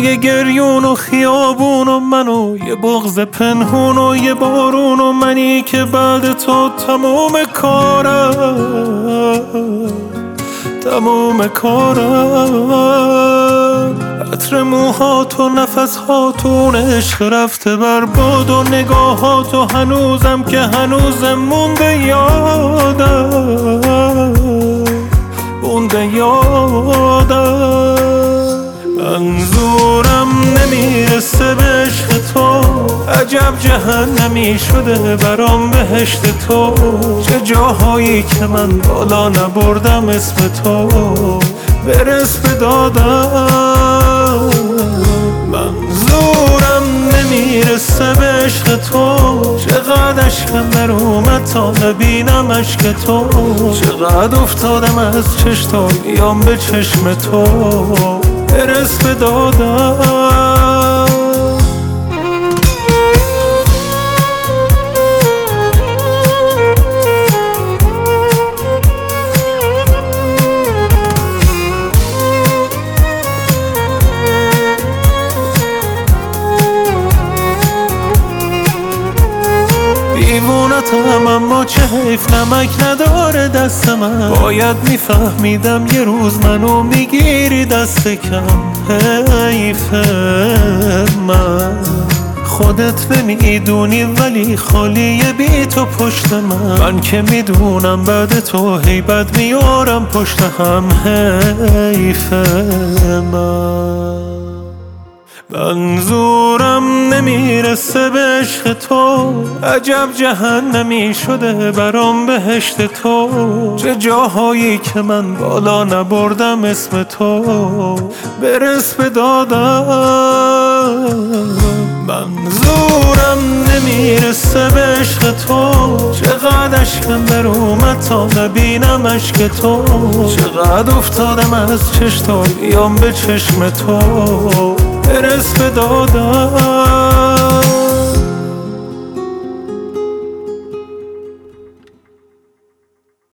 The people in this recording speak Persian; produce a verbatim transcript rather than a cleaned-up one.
شبای گریون و خیابون و من و یه بغض پنهون و یه بارون و منی که بعد تو تموم کارم تموم کارم. عطر موهات و نفسهات و عشق رفته بر باد و نگاهات و هنوزم که هنوزم مونده یادم مونده یادم. منظورم نمیرسه به عشق تو، عجب جهنمی شده برام بهشت تو. چه جاهایی که من بالا نبردم اسم تو برس به دادم. منظورم نمیرسه به عشق تو، چقدر اشکم در اومد تا نبینم عشق تو. چقدر افتادم از چشم بیام به چشم تو برس به دادم. دیوونتم اما چه حیف نمک نداره دست من. باید میفهمیدم یه روز منو میگیری دست کم. حیف من خودت نمیدونی ولی خالیه بی تو پشت من. من که میدونم بعد تو هیبت میارم پشت هم. حیف من منظورم نمیرسه به عشق تو، عجب جهنمی شده برام بهشت تو. چه جاهایی که من بالا نبردم اسم تو برس به دادم. منظورم نمیرسه به عشق تو، چقدر اشکم در اومد تا نبینم عشق تو. چقدر افتادم از چشم بیام به چشم تو برس به دادم.